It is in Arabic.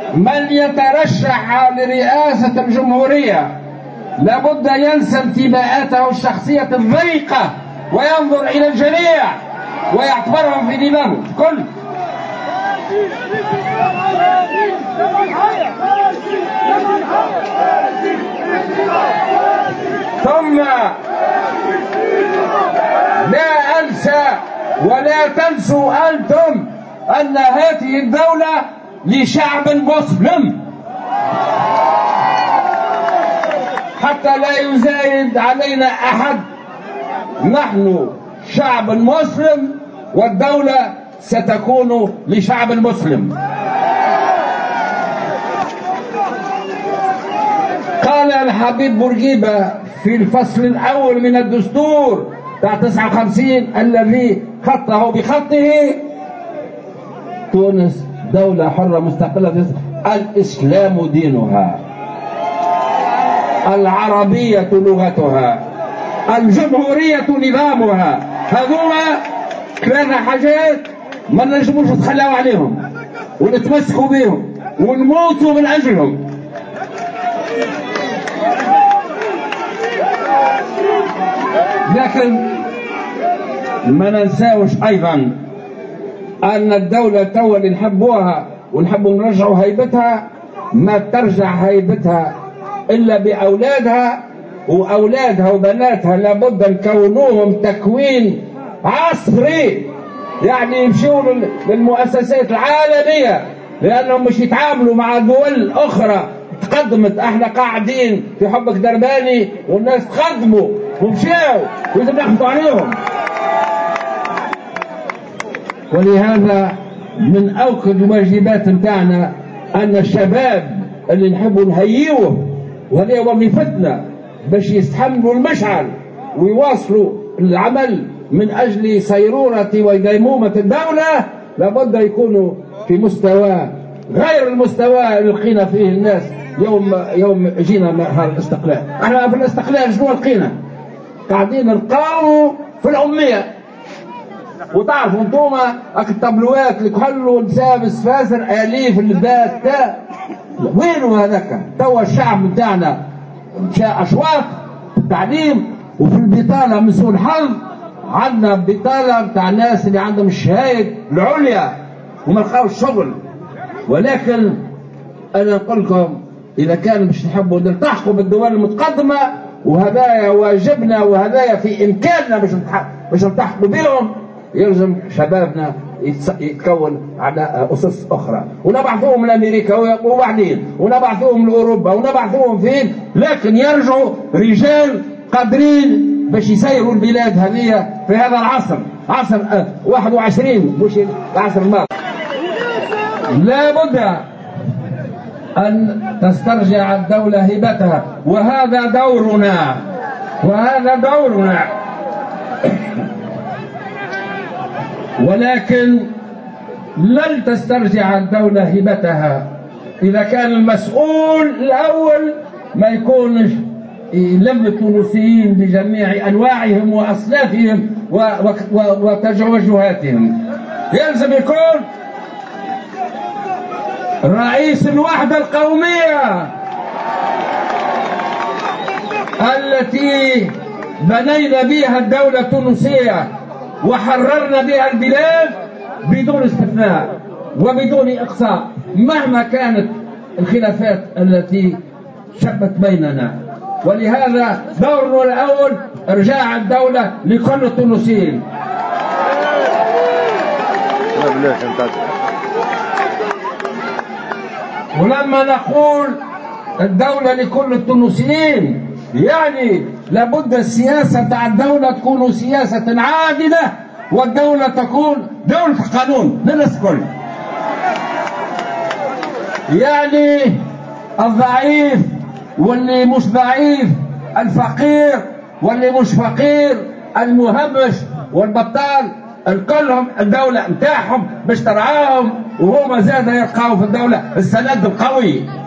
من يترشح لرئاسة الجمهورية لابد ينسى انتماءاته الشخصية الضيقة وينظر إلى الجميع ويعتبرهم في دماغه كل. ثم لا أنسى ولا تنسوا أنتم أن هذه الدولة لشعب مسلم، حتى لا يزايد علينا أحد. نحن شعب مسلم والدولة ستكون لشعب مسلم. قال الحبيب بورقيبة في الفصل الأول من الدستور بتاع 59 الذي خطه بخطه: تونس دولة حرة مستقلة، الإسلام دينها، العربية لغتها، الجمهورية نظامها. هذوما 3 حاجات ما نجموش نتخلاو عليهم ونتمسكوا بهم ونموتوا من أجلهم. لكن ما ننساوش أيضا أن الدولة توا اللي نحبوها ونحبوا نرجعوا هيبتها ما ترجع هيبتها إلا بأولادها، وأولادها وبناتها لابد نكونوهم تكوين عصري، يعني يمشوا للمؤسسات العالمية لأنهم مش يتعاملوا مع دول أخرى تقدمت. احنا قاعدين في حبك درباني والناس تقدموا ومشاوا لازم ناخذوا عليهم. ولهذا من أوكد الواجبات نتاعنا أن الشباب اللي نحبوا نهيئوه وهذه وظيفتنا باش يستحملوا المشعل ويواصلوا العمل من أجل صيرورة وديمومة الدولة لابد يكونوا في مستوى غير المستوى اللي لقينا فيه الناس يوم جينا نهار الاستقلال. احنا في الاستقلال شنو لقينا؟ قاعدين نلقاو في الأمية. وتعرفوا انتوما الطابلوات اللي كحلوا نسابس فاسر اليف البات وينو هذاك؟ توا الشعب بتاعنا مشى اشواط في التعليم وفي البطاله من سوء الحظ عندنا بطاله بتاع الناس اللي عندهم الشهايد العليا وما لقاوش شغل. ولكن انا نقول لكم اذا كان مش تحبوا نلتحقوا بالدول المتقدمه وهدايا واجبنا وهدايا في امكاننا باش نلتحقوا بهم، يلزم شبابنا يتكون على أسس أخرى ونبعثوهم لأمريكا وبعدين ونبعثوهم لأوروبا ونبعثوهم فين، لكن يرجعوا رجال قادرين باش يسيروا البلاد هذه في هذا العصر، عصر 21 مش العصر الماضي. لا بد أن تسترجع الدولة هيبتها وهذا دورنا ولكن لن تسترجع الدولة هبتها إذا كان المسؤول الأول ما يكونش يلم التونسيين بجميع أنواعهم وأصنافهم وتوجهاتهم. يلزم يكون رئيس الوحدة القومية التي بنينا بها الدولة التونسية وحررنا بها البلاد بدون استثناء وبدون إقصاء مهما كانت الخلافات التي شبت بيننا. ولهذا دورنا الأول إرجاع الدولة لكل التونسيين. ولما نقول الدولة لكل التونسيين يعني لابد السياسة تاع الدولة تكون سياسة عادلة والدولة تكون دولة قانون للناس الكل. يعني الضعيف واللي مش ضعيف، الفقير واللي مش فقير، المهمش والبطال، الكلهم الدولة نتاعهم باش ترعاهم وهما زاد يلقاو في الدولة السند القوي.